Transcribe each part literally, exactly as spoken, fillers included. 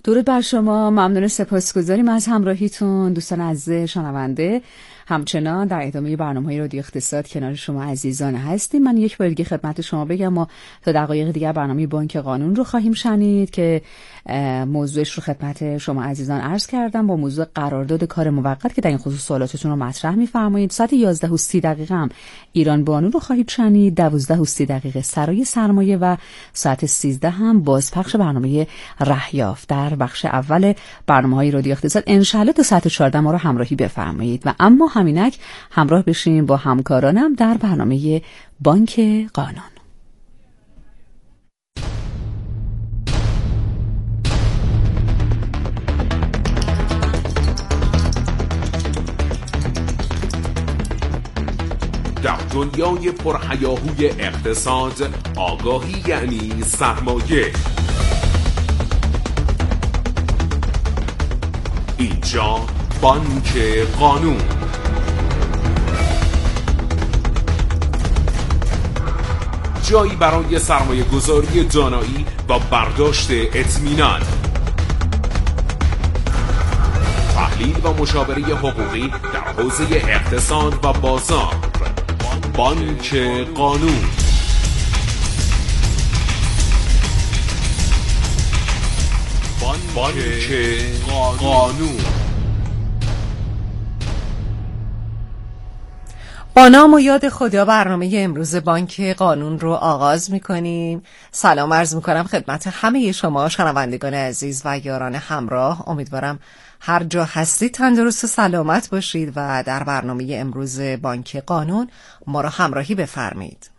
درود بر شما، ممنون، سپاسگزاریم از همراهیتون دوستان عزیز شنونده. همچنان در ادامه برنامه‌های رادیو اقتصاد کنار شما عزیزان هستیم. من یک بار دیگه خدمت شما بگم ما تا دقایق دیگر برنامه بانک قانون رو خواهیم شنید که موضوعش رو خدمت شما عزیزان عرض کردم، با موضوع قرارداد کار موقت که در این خصوص سوالاتتون رو مطرح می‌فرمایید. ساعت یازده و سی دقیقه هم ایران بانو رو خواهید شنید، دوازده و سی دقیقه سرای سرمایه و ساعت سیزده هم بازپخش برنامه رهیافت. در بخش اول برنامه‌های رادیو اقتصاد ان شاءالله تا ساعت چهارده ما رو همراهی بفرمایید و اما همینک همراه بشیم با همکارانم در برنامه بانک قانون. در دنیای پرهیاهوی اقتصاد، آگاهی یعنی سرمایه. اینجا بانک قانون. جایی برای سرمایه گذاری دانایی و برداشت اطمینان، تحلیل و مشاوره حقوقی در حوزه اقتصاد و بازار. بانک قانون. بانک قانون. با نام و یاد خدا برنامه امروز بانک قانون رو آغاز می‌کنیم. سلام عرض می‌کنم خدمت همه شما شنوندگان عزیز و یاران همراه. امیدوارم هر جا هستید تندرست و سلامت باشید و در برنامه امروز بانک قانون ما را همراهی بفرمایید.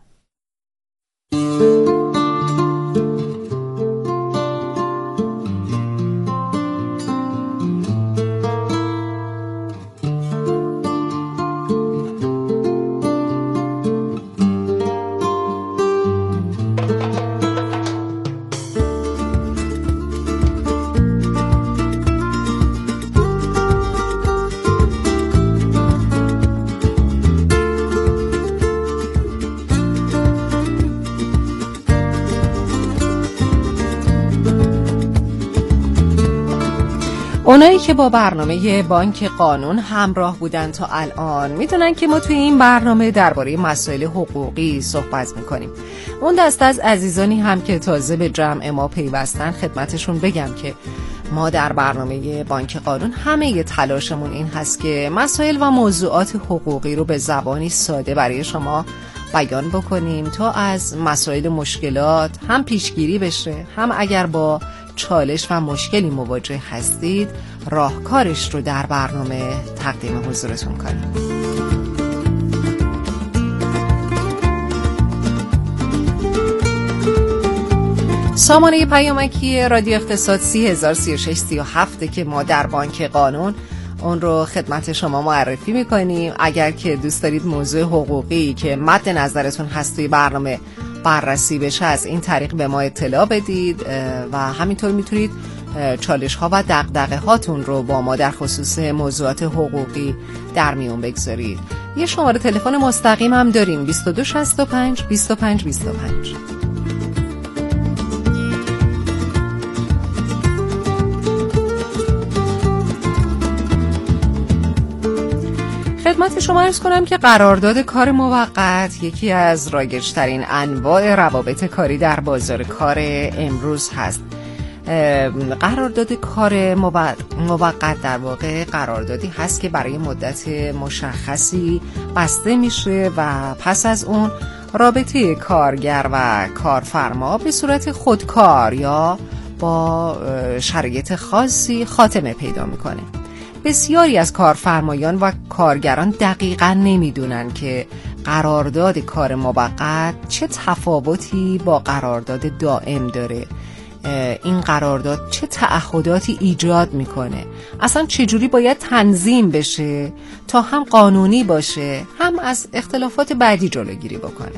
اونایی که با برنامه بانک قانون همراه بودن تا الان میدونن که ما توی این برنامه درباره مسائل حقوقی صحبت میکنیم. اون دست از عزیزانی هم که تازه به جمع ما پیوستن خدمتشون بگم که ما در برنامه بانک قانون همه ی تلاشمون این هست که مسائل و موضوعات حقوقی رو به زبانی ساده برای شما بیان بکنیم تا از مسائل مشکلات هم پیشگیری بشه، هم اگر با چالش و مشکلی مواجه هستید راهکارش رو در برنامه تقدیم حضورتون کنیم. سامانه پیامکی رادیو اقتصاد سی هزار و سی و شش سی و هفت که ما در بانک قانون اون رو خدمت شما معرفی میکنیم. اگر که دوست دارید موضوع حقوقی که مد نظرتون هست توی برنامه بررسی بشه از این طریق به ما اطلاع بدید و همینطور میتونید چالش ها و دغدغه هاتون رو با ما در خصوص موضوعات حقوقی در میون بگذارید. یه شماره تلفن مستقیم هم داریم بیست و دو شصت و پنج بیست و پنج بیست و پنج. خدمت شما عرض کنم که قرارداد کار موقت یکی از رایج‌ترین انواع روابط کاری در بازار کار امروز هست. قرارداد کار موقت در واقع قراردادی هست که برای مدت مشخصی بسته میشه و پس از اون رابطه کارگر و کارفرما به صورت خودکار یا با شرایط خاصی خاتمه پیدا میکنه. بسیاری از کارفرمایان و کارگران دقیقاً نمیدونن که قرارداد کار موقت چه تفاوتی با قرارداد دائم داره، این قرارداد چه تعهداتی ایجاد میکنه، اصلا چجوری باید تنظیم بشه تا هم قانونی باشه هم از اختلافات بعدی جلوگیری بکنه.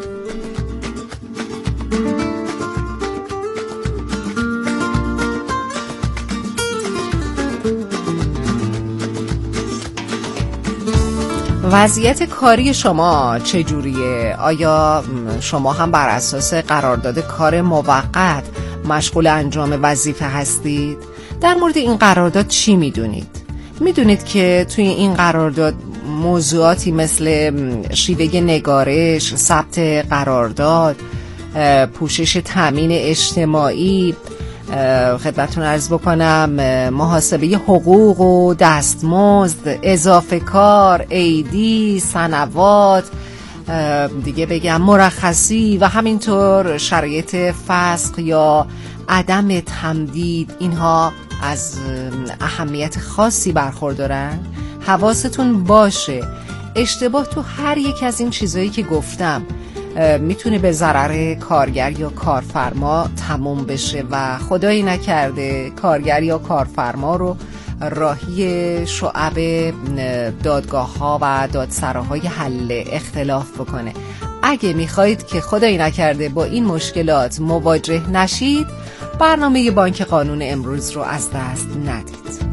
وضعیت کاری شما چجوریه؟ آیا شما هم بر اساس قرارداد کار موقت مشغول انجام وظیفه هستید؟ در مورد این قرارداد چی میدونید؟ میدونید که توی این قرارداد موضوعاتی مثل شیوه نگارش، ثبت قرارداد، پوشش تامین اجتماعی، خدمتتون عرض بکنم محاسبه حقوق و دستمزد، اضافه کار، عیدی، سنوات، دیگه بگم مرخصی و همینطور شرایط فسخ یا عدم تمدید، اینها از اهمیت خاصی برخوردارن. حواستون باشه اشتباه تو هر یک از این چیزایی که گفتم میتونه به ضرر کارگر یا کارفرما تموم بشه و خدایی نکرده کارگر یا کارفرما رو راهی شعب دادگاه ها و دادسراهای حل اختلاف بکنه. اگه میخواید که خدایی نکرده با این مشکلات مواجه نشید، برنامه بانک قانون امروز رو از دست ندید.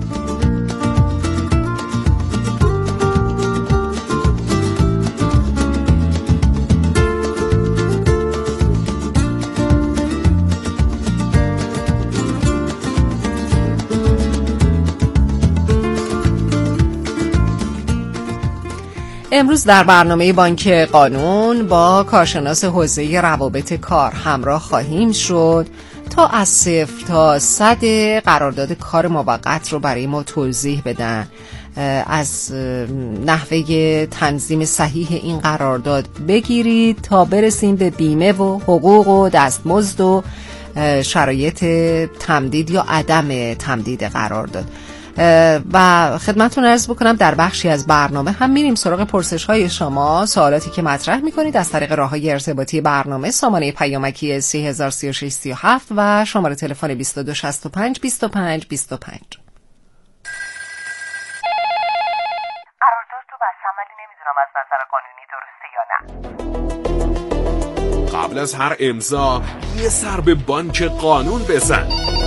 امروز در برنامه بانک قانون با کارشناس حوزه روابط کار همراه خواهیم شد تا از صفر تا صد قرارداد کار موقت رو برای ما توضیح بدن، از نحوه تنظیم صحیح این قرارداد بگیرید تا برسیم به بیمه و حقوق و دستمزد و شرایط تمدید یا عدم تمدید قرارداد. و خدمتتون عرض بکنم در بخشی از برنامه هم میریم سراغ پرسش های شما، سوالاتی که مطرح میکنید از طریق راههای ارتباطی برنامه، سامانه پیامکی سه هزار و سی و شش سی و هفت و شماره تلفن بیست و دو شصت و پنج بیست و پنج بیست و پنج. قرارداد رو بستم ولی نمیدونم از نظر قانونی درسته یا نه. قبل از هر امضا یه سر به بانک قانون بزن.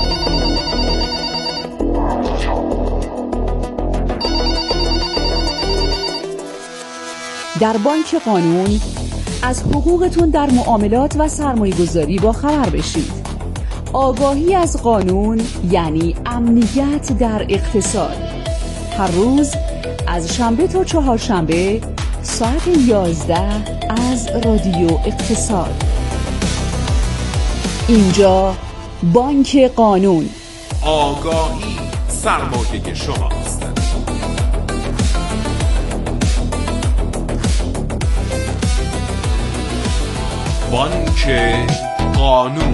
در بانک قانون از حقوقتون در معاملات و سرمایه‌گذاری با خبر بشید. آگاهی از قانون یعنی امنیت در اقتصاد. هر روز از شنبه تا چهارشنبه ساعت یازده از رادیو اقتصاد. اینجا بانک قانون. آگاهی سرمایه شماست. بانک قانون.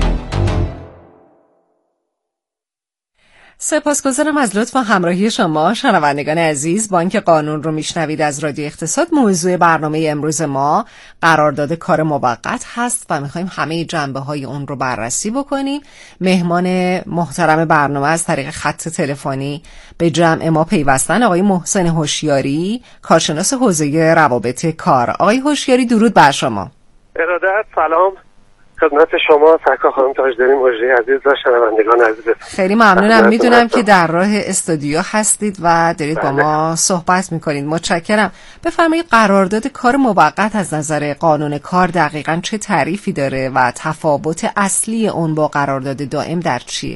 سپاسگزارم از لطف و همراهی شما شنوندگان عزیز. بانک قانون رو میشنوید از رادیو اقتصاد. موضوع برنامه امروز ما قرارداد کار موقت هست و میخوایم همه جنبه های اون رو بررسی بکنیم. مهمان محترم برنامه از طریق خط تلفنی به جمع ما پیوستن آقای محسن هوشیاری، کارشناس حوزه روابط کار. آقای هوشیاری درود بر شما. ارادت، سلام خدمت شما سرکار خانم تاجداری مجری عزیز و شنوندگان عزیز. خیلی ممنونم. میدونم که در راه استودیو هستید و دارید بله. با ما صحبت میکنید. متشکرم. بفرمایید قرارداد کار موقت از نظر قانون کار دقیقاً چه تعریفی داره و تفاوت اصلی اون با قرارداد دائم در چیه؟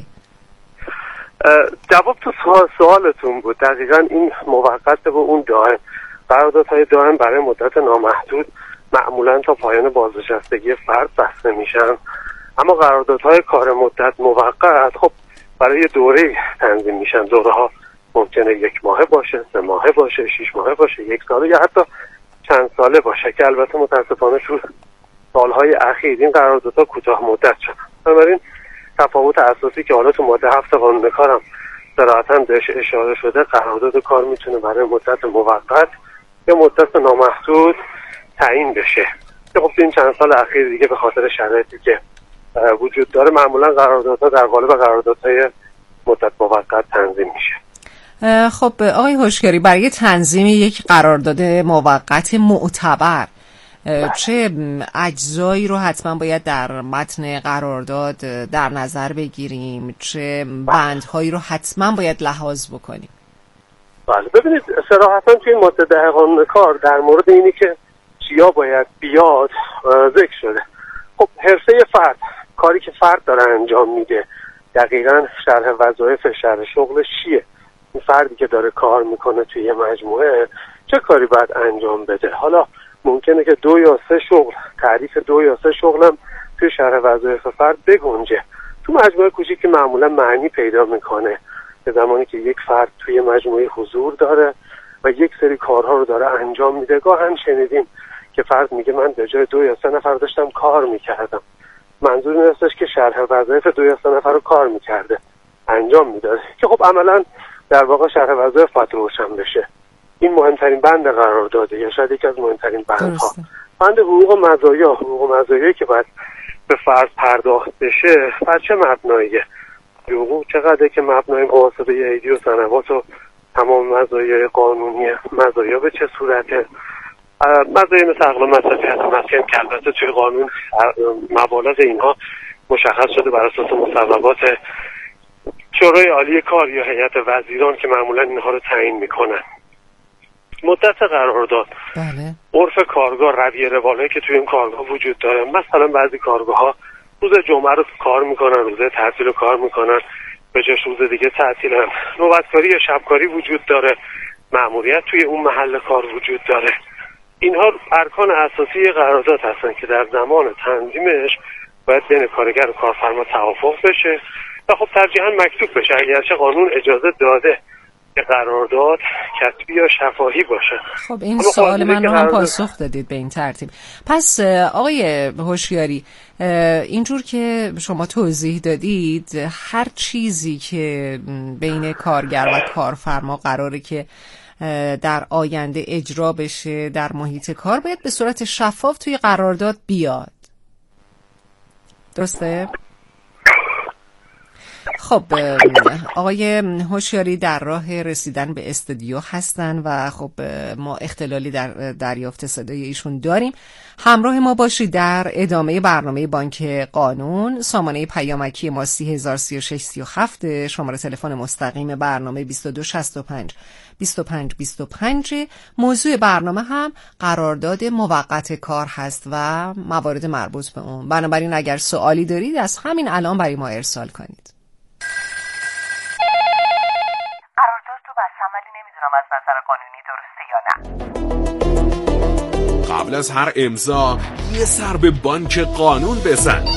جواب تو سوالتون بود. دقیقاً این موقت و اون دائم. قراردادهای دائم برای مدت نامحدود معمولا تا پایان بازنشستگی فرد بسته میشن، اما قراردادهای کار مدت موقت خب برای دوره تنظیم میشن. دوره ها ممکنه یک ماهه باشه، سه ماهه باشه، شش ماهه باشه، یک ساله یا حتی چند ساله باشه که البته متاسفانه تو سالهای اخیر این قراردادها کوتاه مدت شدن. بنابراین تفاوت اساسی که حالا تو ماده هفت قانون کارم صراحتاً بهش اشاره شده، قرارداد کار میتونه برای مدت موقت یا مدت نامحدود تعیین بشه. خب این چند سال اخیر دیگه به خاطر شرایطی که وجود داره معمولا قراردادها در قالب قراردادهای مدت موقت تنظیم میشه. خب آقای هوشیاری، برای تنظیم یک قرارداد موقت معتبر چه اجزایی رو حتما باید در متن قرارداد در نظر بگیریم؟ چه بندهایی رو حتما باید لحاظ بکنیم؟ بله ببینید، صراحتاً توی ماده قانون کار در مورد اینی که چیا باید بیاد ذکر شده. خب حرفه فرد، کاری که فرد داره انجام میده، دقیقاً شرح وظایف شرح شغلش چیه، این فردی که داره کار میکنه توی یه مجموعه چه کاری باید انجام بده. حالا ممکنه که دو یا سه شغل، تعریف دو یا سه شغلم توی شرح وظایف فرد بگنجه. تو مجموعه کوچیکی معمولا معنی پیدا میکنه به زمانی که یک فرد توی مجموعه حضور داره و یک سری کارها رو داره انجام میده. گاه هم شنیدیم که فرد میگه من به جای دو یا سه نفر داشتم کار میکردم. منظور این هستش که شرح وظایف دو یا سه نفر رو کار میکرده، انجام میداده، که خب عملا در واقع شرح وظایف باید روشن بشه. این مهمترین بند قرار داده یا شاید یکی از مهمترین بندها. بند حقوق و مزایا، حقوق و مزایایی که باید به فرد پرداخت بشه بر چه مبناییه؟ حقوق چقدره که مبنای محاسبه ایدی و سنوات و تمام مزایای قانونی، مزایا به چه صورته؟ مزایای مثل عقل و مصرفیت و مسکن که البته توی قانون مبالغ اینها مشخص شده بر اساس مصوبات شورای عالی کار یا هیئت وزیران که معمولا اینها رو تعیین میکنن. مدت قرارداد، بله. عرف کارگاه، رویه روالایی که توی این کارگاه وجود داره. مثلا بعضی کارگاه ها روز جمعه رو کار میکنن، روز تعطیل رو کار میکنن، به جاش روز دیگه تعطیلن. نوبتکاری یا شبکاری وجود داره، مأموریت توی اون محل کار وجود داره. اینها ارکان اساسی قرارداد هستن که در زمان تنظیمش باید بین کارگر و کارفرما توافق بشه و خب ترجیحاً مکتوب بشه، اگرچه قانون اجازه داده که قرارداد کتبی یا شفاهی باشه. خب این سوال من رو هم پاسخ دادید به این ترتیب. پس آقای هوشیاری، اینجور که شما توضیح دادید هر چیزی که بین کارگر و کارفرما قراره که در آینده اجرا بشه در محیط کار باید به صورت شفاف توی قرارداد بیاد، درسته؟ خب آقای هوشیاری در راه رسیدن به استودیو هستن و خب ما اختلالی در دریافت صدای ایشون داریم. همراه ما باشید در ادامه برنامه بانک قانون. سامانه پیامکی ما سی هزار سی و شش سی و هفت، شماره تلفن مستقیم برنامه بیست و دو شصت و پنج بیست و پنج بیست و پنج. موضوع برنامه هم قرارداد موقت کار هست و موارد مربوط به اون. بنابراین اگر سوالی دارید از همین الان برای ما ارسال کنید. قرارداد رو بستم ولی نمیدونم از نظر قانونی درسته یا نه. قبل از هر امضا یه سر به بانک قانون بزن.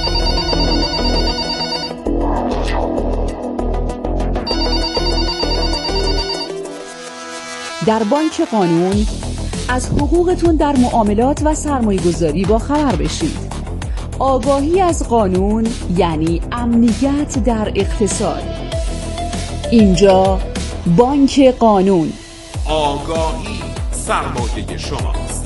در بانک قانون از حقوقتون در معاملات و سرمایه‌گذاری با خبر بشید. آگاهی از قانون یعنی امنیت در اقتصاد. اینجا بانک قانون. آگاهی سرمایه شماست.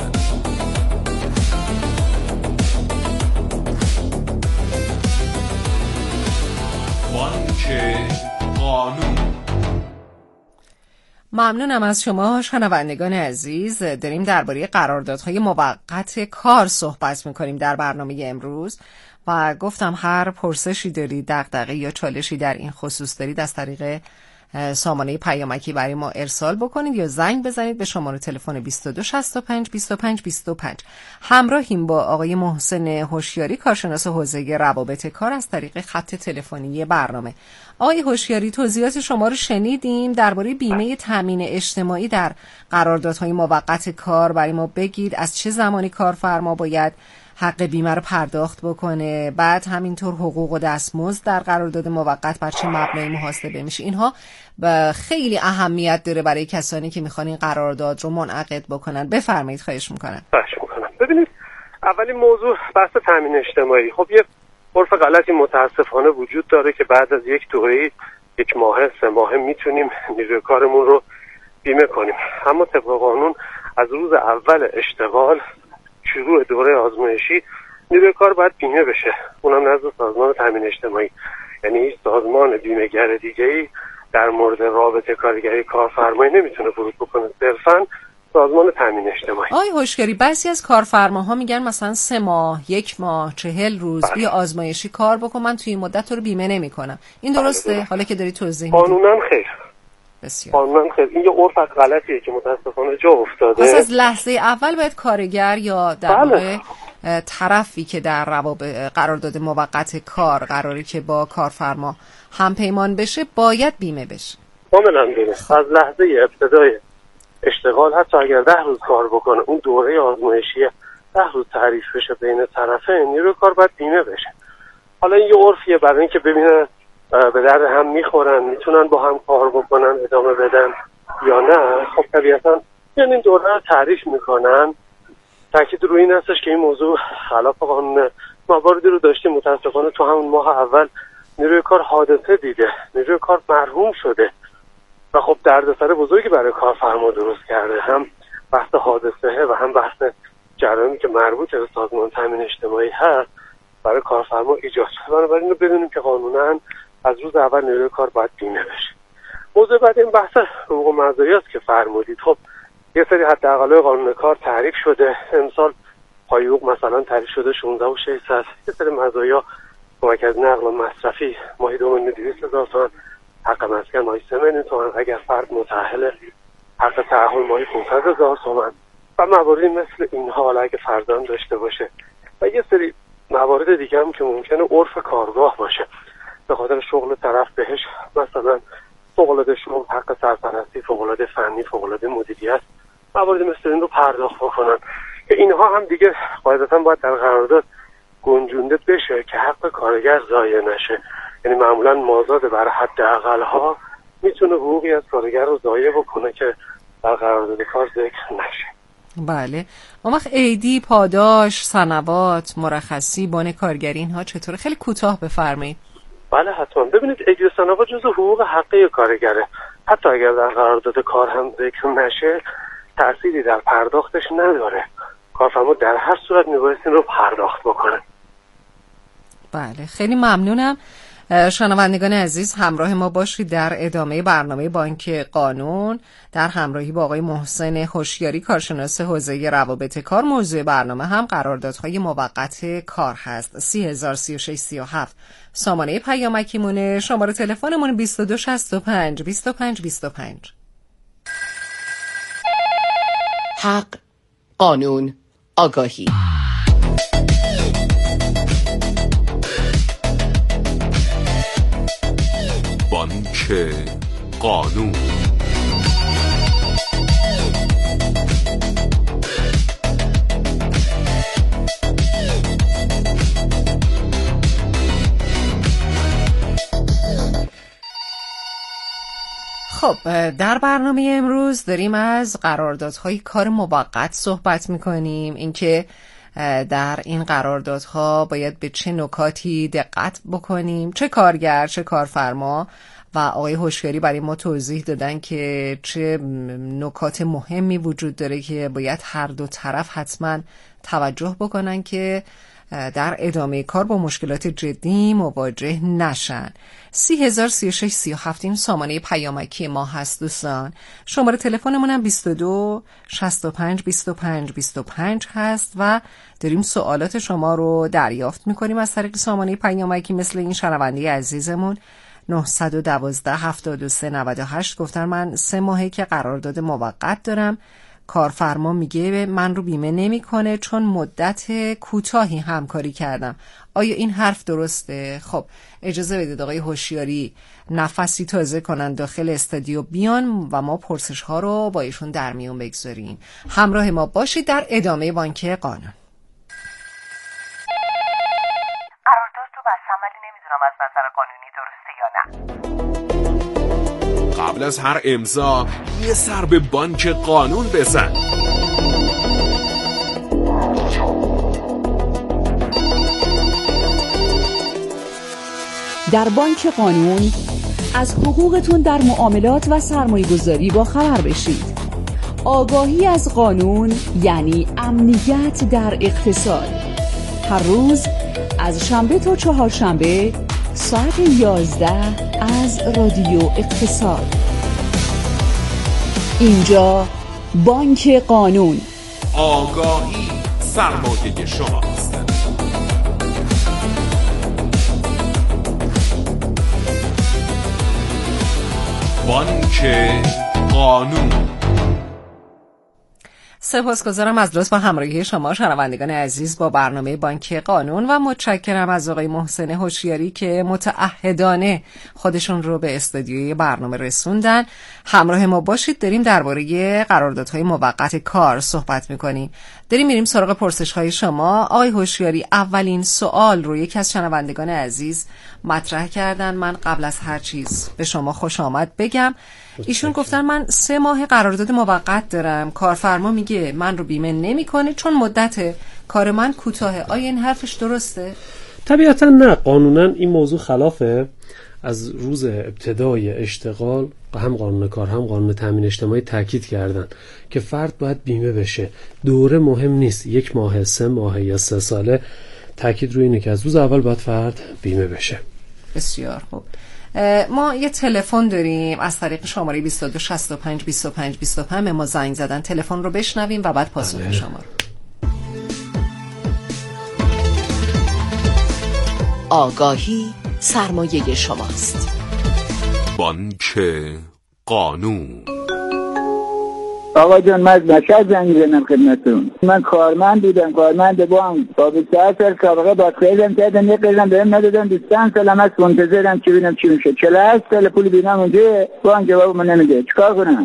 بانک قانون. ممنونم از شما شنوندگان عزیز. داریم درباره قراردادهای موقت کار صحبت میکنیم در برنامه امروز و گفتم هر پرسشی دارید، دغدغه یا چالشی در این خصوص دارید از طریق سامانه پیامکی برای ما ارسال بکنید یا زنگ بزنید به شماره تلفن بیست و دو شصت و پنج بیست و پنج بیست و پنج. همراهیم با آقای محسن هوشیاری، کارشناس حوزه روابط کار، از طریق خط تلفنی برنامه. آقای هوشیاری، توضیحات شما رو شنیدیم. درباره بیمه تامین اجتماعی در قراردادهای موقت کار برای ما بگید. از چه زمانی کارفرما باید حق بیمه رو پرداخت بکنه، بعد همینطور حقوق و دستمزد در قرارداد موقت بر چه مبنایی محاسبه میشه. اینها خیلی اهمیت داره برای کسانی که میخوان این قرارداد رو منعقد بکنن. بفرمایید، خواهش میکنم. خواهش میکنم. ببینید، اولین موضوع بحث تامین اجتماعی. خب یه عرف غلطی متاسفانه وجود داره که بعد از یک دوره، یک ماه، سه ماه میتونیم نیروی کارمون رو بیمه کنیم، اما طبق قانون از روز اول اشتغال، شروع دوره آزمایشی، نیروی کار باید بیمه بشه، اونم نزد سازمان تامین اجتماعی. یعنی هیچ سازمان بیمه‌گر دیگه‌ای در مورد رابطه کارگری کارفرمایی نمیتونه ورود بکنه، صرفاً سازمان تامین اجتماعی. آقای هوشیاری، بعضی از کارفرماها میگن مثلا سه ماه، یک ماه، چهل روز بیا آزمایشی کار بکن، من توی این مدت تو رو بیمه نمیکنم. این درسته؟ بله. حالا که داری توضیح میدی. قانونا خیر. بسیار. قانونا خیر. این یه عرف غلطیه که متاسفانه جا افتاده. پس از لحظه اول باید کارگر یا در واقع طرفی که در روابط قرارداد موقت کار قراری که با کارفرما همپیمان بشه باید بیمه بشه؟ کاملا درست. از لحظه ابتدای اشتغال حتی اگر ده روز کار بکنه، اون دوره آزمایشی ده روز تعریف بشه بین طرفین، نیروی کار باید بیمه بشه. حالا این یه عرفیه برای اینکه ببینن به درد هم میخورن، میتونن با هم کار بکنن، ادامه بدن یا نه. خب طبیعتا یعنی این دوره رو تعریف میکنن. تاکید روی این هستش که این موضوع خلاف قانون. مواردی رو داشتیم متاسفانه تو همون ماه اول نیروی کار حادثه دیده، نیروی کار مرحوم شده و خب دردسر بزرگی برای کارفرما درست کرده. هم بحث حادثه و هم بحث جرامی که مربوط به سازمان تامین اجتماعی هست برای کارفرما ایجاد شده. بنابراین رو بدونیم که قانونا از روز اول نیروی کار باید بیمه بشه. موضوع بعد این بحث حقوق و مزایاست که فرمودید. خب یه سری حداقل‌های قانون کار تعریف شده. امسال پای حقوق مثلا تعریف شده شانزده و ششصد. یه سری مزایا کمک از نقل و مصرفی ماهی دو میلیون و دویست هزار تومان، حق مسکن ماهی سه میلیون تومان، اگر فرد متأهل حق تأهل ماهی پانصد هزار تومان و مواردی مثل اینها. حالا اگه فرزند داشته باشه و یه سری موارد دیگه هم که ممکنه عرف کارگاه باشه به خاطر شغل طرف بهش مثلا فوق‌العاده شغل، حق سرپرستی، فوق‌العاده فنی، فوق‌العاده مدیریت، موارد مثل این رو پرداخت بکنن که اینها هم دیگه قاعدتاً باید در قرارداد گنجونده بشه که حق کارگر ضایع نشه. یعنی معمولاً مازاد بر حداقل‌ها میتونه حقوقی از کارگر رو ضایع بکنه که در قرارداد کار ذکر نشه. بله. اما وقت عیدی، پاداش، سنوات، مرخصی، بان کارگری اینها چطوره؟ خیلی کوتاه بفرمایید. بله حتما. ببینید عیدی و سنوات جزو حقوق حقیقی کارگره. حتی اگر در قرارداد کار هم ذکر نشه تأثیری در پرداختش نداره. کارفرما در هر صورت میباید این رو پرداخت بکنه. بله خیلی ممنونم. شنوندگان عزیز همراه ما باشید در ادامه برنامه بانک قانون در همراهی با آقای محسن هوشیاری کارشناس حوزه روابط کار. موضوع برنامه هم قراردادهای موقت کار هست. سی هزار سی و شش سی و هفت سامانه پیامکیمونه، شماره تلفنمون بیست و دو شصت و پنج بیست و پنج بیست و پنج. حق، قانون، آگاهی. بانک قانون. خب در برنامه امروز داریم از قراردادهای کار موقت صحبت میکنیم. اینکه در این قراردادها باید به چه نکاتی دقت بکنیم، چه کارگر چه کارفرما. و آقای هوشیاری برای ما توضیح دادن که چه نکات مهمی وجود داره که باید هر دو طرف حتما توجه بکنن که در ادامه کار با مشکلات جدی مواجه نشن. سی هزار سی و شش سی و هفت این سامانه پیامکی ما هست دوستان. شماره تلفنمون هم بیست و دو شصت و پنج بیست و پنج بیست و پنج هست و داریم سوالات شما رو دریافت میکنیم از طریق سامانه پیامکی. مثل این شنونده عزیزمون نه یک دو هفتاد و سه نود و هشت گفتن من سه ماهه که قرارداد موقت دارم، کارفرما میگه من رو بیمه نمیکنه چون مدت کوتاهی همکاری کردم. آیا این حرف درسته؟ خب اجازه بدید آقای هوشیاری نفسی تازه کنن داخل استودیو بیان و ما پرسش ها رو با ایشون در میون بگذاریم. همراه ما باشید در ادامه بانک قانون. قرارداد رو بستم ولی نمیدونم از نظر قانونی درسته یا نه. قبل از هر امضا یه سر به بانک قانون بزن. در بانک قانون از حقوقتون در معاملات و سرمایه‌گذاری با خبر بشید. آگاهی از قانون یعنی امنیت در اقتصاد. هر روز از شنبه تا چهارشنبه ساعت یازده از رادیو اقتصاد. اینجا بانک قانون. آگاهی سرمایه شماست. بانک قانون. سپاسگزارم از لطف و همراهی شما شنوندگان عزیز با برنامه بانک قانون و متشکرم از آقای محسن هوشیاری که متعهدانه خودشون رو به استودیوی برنامه رسوندن. همراه ما باشید، داریم درباره قراردادهای موقت کار صحبت میکنیم. داریم میریم سراغ پرسش‌های شما. آقای هوشیاری، اولین سوال رو یکی از شنوندگان عزیز مطرح کردن. من قبل از هر چیز به شما خوش آمد بگم. ایشون گفتن من سه ماه قرارداد موقت دارم، کارفرما میگه من رو بیمه نمیکنه چون مدت کار من کوتاهه. آیا این حرفش درسته؟ طبیعتا نه، قانونا این موضوع خلافه. از روز ابتدای اشتغال هم قانون کار هم قانون تامین اجتماعی تاکید کردن که فرد باید بیمه بشه. دوره مهم نیست، یک ماه، سه ماه یا سه ساله، تاکید روی اینه که از روز اول باید فرد بیمه بشه. بسیار خوب. ما یه تلفن داریم از طریق شماره بیست و دو شصت و پنج بیست و پنج بیست و پنج. ما زنگ زدن، تلفن رو بشنویم و بعد پاسخ بله. شما رو. آگاهی سرمایه شماست. بانک قانون. آقا جان، من مشهد زنگ زدم خدمتتون. من کارمند بودم، کارمند بانک. تا بیست و هشت سال سابقه با خیلم کردن، یک قیلم بهم ندادن. بیست و پنج سالم از منتظرم چی ببینم چی میشه. چهل و هشت سال پول بینم اونجا، بانک جواب من نمیده. چیکار کنم؟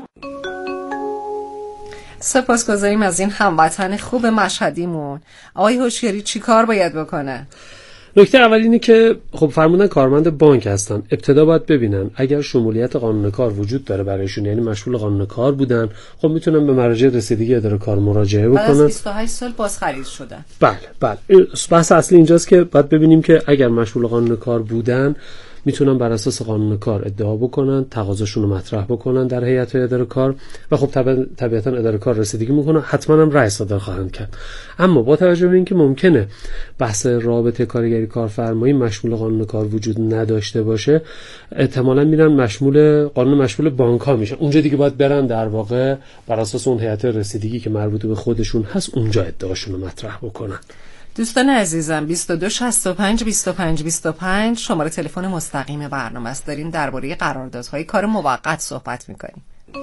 سپاسگزاریم از این هموطن خوب مشهدیمون. آقای هوشیاری چیکار باید بکنه؟ نکته اول اینه که خب فرمودن کارمند بانک هستن، ابتدا باید ببینن اگر شمولیت قانون کار وجود داره برایشون، یعنی مشمول قانون کار بودن، خب میتونن به مراجع رسیدگی اداره کار مراجعه بکنن. بعد از بیست و هشت سال بازخرید شدن. بله بله. بحث اصلی اینجاست که باید ببینیم که اگر مشمول قانون کار بودن میتونن بر اساس قانون کار ادعا بکنن، تقاضاشون رو مطرح بکنن در هیئت اداره کار و خب طبیعتا اداره کار رسیدگی میکنه، حتما هم رأی صادر خواهند کرد. اما با توجه به اینکه ممکنه بحث رابطه کارگری کارفرمایی مشمول قانون کار وجود نداشته باشه، احتمالاً میرن مشمول قانون مشمول بانک ها میشن. اونجا دیگه باید برن در واقع بر اساس اون هیئت رسیدگی که مربوط به خودشون هست اونجا ادعاشون رو مطرح بکنن. دوستان عزیزم، بیست و دو شصت و پنج بیست و پنج بیست و پنج شماره تلفن مستقیم برنامه است. داریم درباره قراردادهای کار موقت صحبت میکنیم.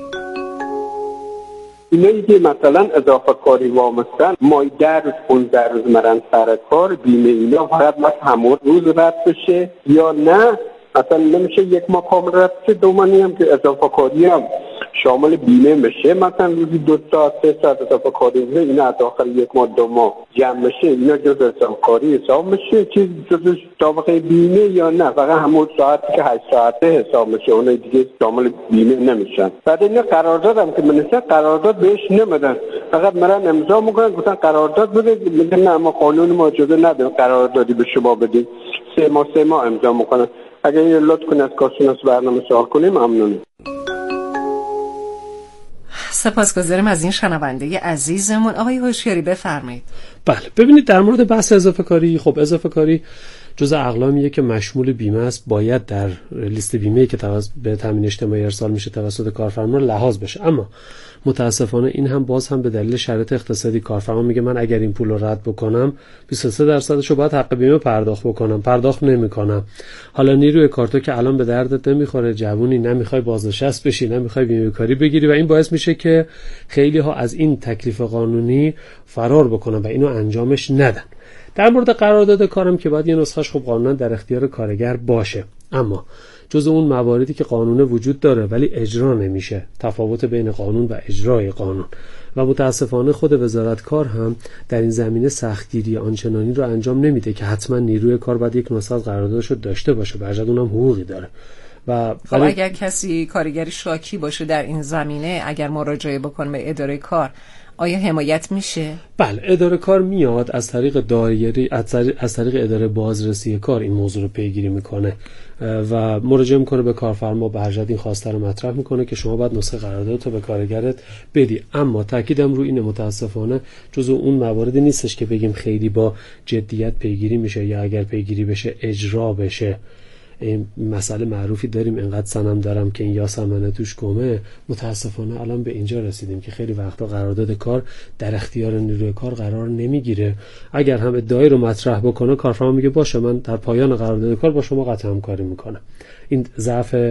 اینایی که مثلا اضافه کاری وامستن، مای ده روز پونزده روز مرن سر کار، بیمه اینا فقط باید همون روز رد بشه یا نه اصلا نمیشه یک ماه کامل رد بشه؟ دومانی هم که اضافه کاری هم شامل بیمه بشه، مثلا روزی دو ساعت سه ساعت اضافه کاری بشه، اینا از آخر یک ماه دو ماه جمع بشه، اینا جز اضافه کاری حساب میشه؟ چیز جز سابقه بیمه یا نه فقط همون ساعتی که هشت ساعته حساب میشه، اونای دیگه شامل بیمه نمیشن؟ بعد اینا قرارداد هم که منسه قرارداد بهش نمیدن، فقط مرن امضا میکنن گفتن قرارداد بده، میگن نه ما قانون ما اجازه نداره قراردادی به شما بدیم. سه ماه سه ماه امضا میکنن. اگر این لطف کنید از کارشناس برنامه سوال کنیم ممنونم. سپاسگزاریم از این شنونده عزیزمون. آقای هوشیاری بفرمایید. بله ببینید، در مورد بحث اضافه کاری، خب اضافه کاری جزء اقلامیه که مشمول بیمه است، باید در لیست بیمه‌ای که توسط به تامین اجتماعی ارسال میشه توسط کارفرما لحاظ بشه. اما متاسفانه این هم باز هم به دلیل شرایط اقتصادی کارفرما میگه من اگر این پول رو رد بکنم بیست و سه درصدش رو باید حق بیمه پرداخت بکنم، پرداخت نمیکنم. حالا نیروی کارتو که الان به دردت نمیخوره، جوونی، نمیخوای بازنشست بشی، نمیخوای بیمه کاری بگیری و این باعث میشه که خیلی ها از این تکلیف قانونی فرار بکنن و اینو انجامش ندن. در مورد قرارداد کارم که باید یه نسخه‌اش خب قانونا در اختیار کارگر باشه، اما جز اون مواردی که قانون وجود داره ولی اجرا نمیشه، تفاوت بین قانون و اجرای قانون و متاسفانه خود وزارت کار هم در این زمینه سختگیری آنچنانی رو انجام نمیده که حتما نیروی کار باید یک نسخه از قراردادش رو داشته باشه، برجد اونم حقوقی داره. و خب اگر کسی کارگری شاکی باشه در این زمینه، اگر مراجعه بکنه به اداره کار، آیا حمایت میشه؟ بله، اداره کار میاد از طریق دایره از طریق اداره بازرسی کار این موضوع رو پیگیری میکنه و مراجعه میکنه به کارفرما، به هر این خواسته رو مطرح میکنه که شما باید نسخه قراردادتو به کارگرت بدی. اما تاکیدم رو اینه، متاسفانه جزو اون مواردی نیستش که بگیم خیلی با جدیت پیگیری میشه یا اگر پیگیری بشه اجرا بشه. این مسئله معروفی داریم، اینقدر سنم دارم که این یاسمنه توش گمه. متاسفانه الان به اینجا رسیدیم که خیلی وقتا قرارداد کار در اختیار نیروی کار قرار نمیگیره. اگر هم ادعایی رو مطرح بکنه، کارفرما میگه باشه من در پایان قرارداد کار با شما قطع همکاری میکنم. این ضعف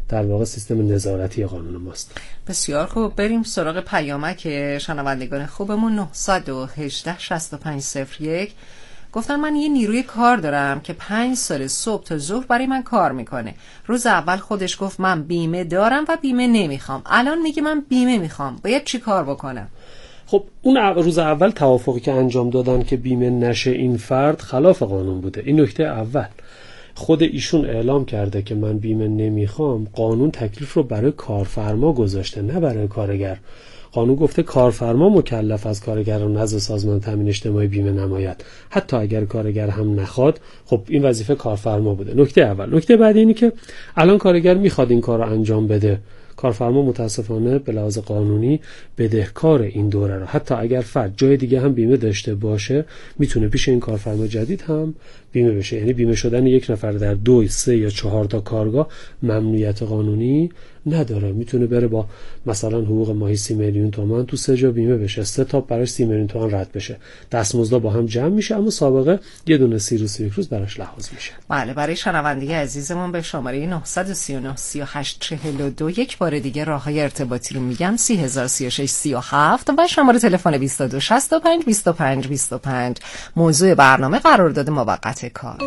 در واقع سیستم نظارتی قانون ماست. بسیار خوب، بریم سراغ پیامک شنوندگان خوبمون. نه یک هشت شصت و پنج صفر یک گفتن من یه نیروی کار دارم که پنج سال صبح تا ظهر برای من کار میکنه. روز اول خودش گفت من بیمه دارم و بیمه نمیخوام، الان میگه من بیمه میخوام، باید چی کار بکنم؟ خب اون روز اول توافقی که انجام دادن که بیمه نشه این فرد خلاف قانون بوده. این نکته اول. خود ایشون اعلام کرده که من بیمه نمیخوام، قانون تکلیف رو برای کارفرما گذاشته نه برای کارگر. قانون گفته کارفرما مکلف از کارگر رو نزد سازمان تامین اجتماعی بیمه نماید، حتی اگر کارگر هم نخواد. خب این وظیفه کارفرما بوده. نکته اول. نکته بعدی اینه که الان کارگر میخواد این کار رو انجام بده، کارفرما متاسفانه به لحاظ قانونی بدهکار این دوره رو. حتی اگر فرد جای دیگه هم بیمه داشته باشه میتونه پیش این کارفرما جدید هم بیمه بشه. یعنی بیمه شدن یک نفر در دو، سه یا چهار تا کارگاه ممنوعیت قانونی نداره. میتونه بره با مثلا حقوق ماهی سی میلیون تومان تو سه جا بیمه بشه، سه تا براش سی میلیون تومان رد بشه، دستمزدا با هم جمع میشه، اما سابقه یه دونه سی روز یک روز براش لحاظ میشه. بله، برای شنونده عزیزمون به شماره نه سه نه سه هشت چهار دو یک بار دیگه راههای ارتباطی رو میگم: سه هزار سی و شش سی و هفت و شماره تلفن بیست و دو شصت و پنج بیست و پنج بیست و پنج. موضوع برنامه قرارداد موقت کار.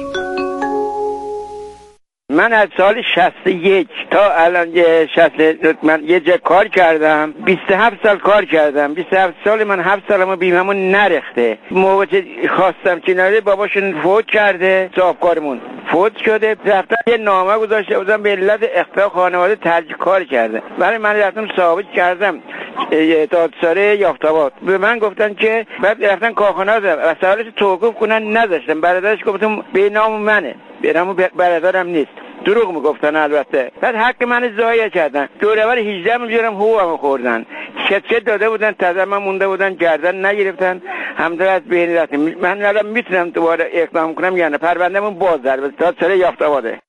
من از سال شصت و یک تا الان شصت من یه جا کار کردم، بیست و هفت سال کار کردم. بیست و هفت سال من هفت سالمو بیمه‌مو نرخته. موقع خواستم کناره باباشون فوت کرده، صاحبکارمون فوت شده، رفتم یه نامه گذاشته بودم به علت اخطار خانواده ترک کار کرده. برای من رفتم ثابت کردم دادساره یافت‌آباد. به من گفتن که بعد رفتن کارخانه وسایلش توقف کنن، نذاشتن. برادرش گفتم به نام منه، به نام برادرم نیست. دروغ میگفتن البته. بعد حق من ضایع کردن. دورور هجده میلیونم حقوقمو خوردن. شت داده بودن، تازه من مونده بودن، گردن نگرفتن. همدلله از بین رفتم. من الان میتونم دوباره اقدام کنم یا نه؟ پروندهمون باز در دادساره یافت‌آباده.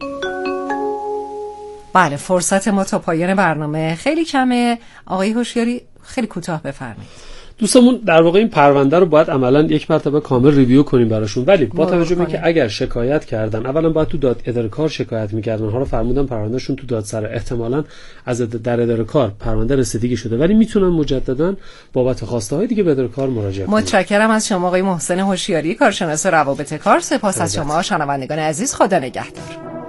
بله، فرصت ما تا پایان برنامه خیلی کمه. آقای هوشیاری خیلی کوتاه بفرمایید. دوستمون در واقع این پرونده رو باید عملاً یک مرتبه کامل ریویو کنیم براشون، ولی با توجه به اینکه اگر شکایت کردن اولا باید تو داد اداره کار شکایت می‌کردن، حالا فرمودن پروندهشون تو دادسر، احتمالاً از در اداره کار پرونده رسیدگی شده، ولی میتونن مجدداً بابت خواسته‌های دیگه به اداره کار مراجعه کنن. متشکرم از شما آقای محسن هوشیاری، کارشناس روابط کار. سپاس از شما شنوندگان عزیز. خدا نگهدار.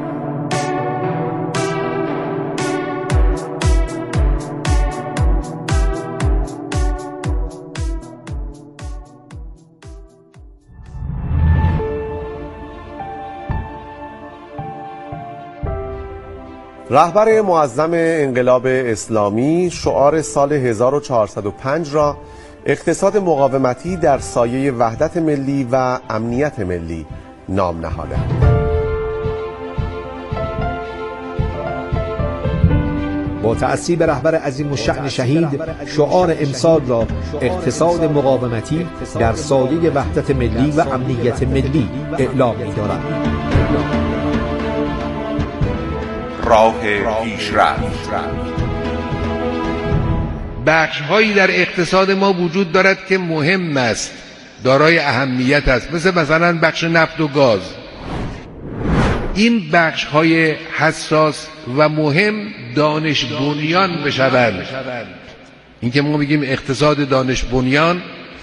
رهبر معظم انقلاب اسلامی شعار سال هزار و چهارصد و پنج را اقتصاد مقاومتی در سایه وحدت ملی و امنیت ملی نام نهاده. با تأسیب رهبر عظیم الشأن شهید، شعار امسال را اقتصاد مقاومتی در سایه وحدت ملی و امنیت ملی اعلام می‌دارد. راه پیشرفت. بخش‌هایی در اقتصاد ما وجود دارد که مهم است، دارای اهمیت است، مثل مثلا بخش نفت و گاز. این بخش‌های حساس و مهم دانش بنیان بشوند. این که ما میگیم اقتصاد دانش بنیان،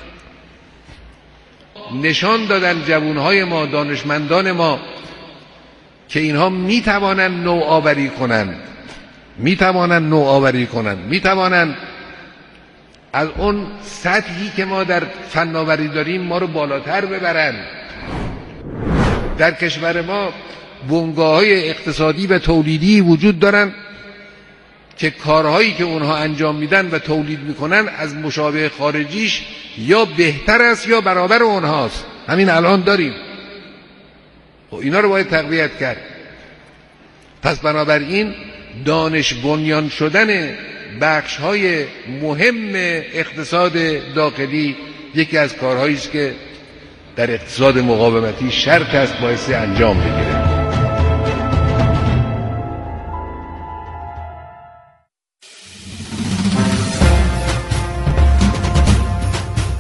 نشان دادن جوانهای ما، دانشمندان ما که اینها میتوانند نوآوری کنند، میتوانند نوآوری کنند، میتوانند از اون سطحی که ما در فناوری داریم ما رو بالاتر ببرند. در کشور ما بنگاه‌های اقتصادی و تولیدی وجود دارند که کارهایی که اونها انجام میدن و تولید میکنن از مشابه خارجیش یا بهتر است یا برابر اونهاست. همین الان داریم. و اینا رو باید تقویت کرد. پس بنابراین دانش بنیان شدن بخش‌های مهم اقتصاد داخلی یکی از کارهایی است که در اقتصاد مقاومتی شرط است باعث انجام بگیره.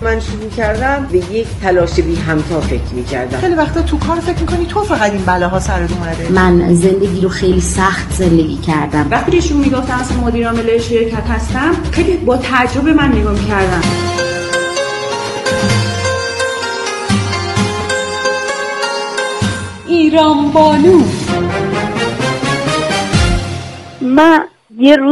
من شروع کردم به یک تلاش بی همتا فکر می‌کردم. خیلی وقتا تو کار فکر می‌کنی تو فقط این بلاها سرت اومده. من زندگی رو خیلی سخت زندگی کردم. وقتی ایشون میگفتن اصلا مدیر عامل شرکت هستم، خیلی با تجربه من نگاه می‌کردم. ایران بانو. من یه روز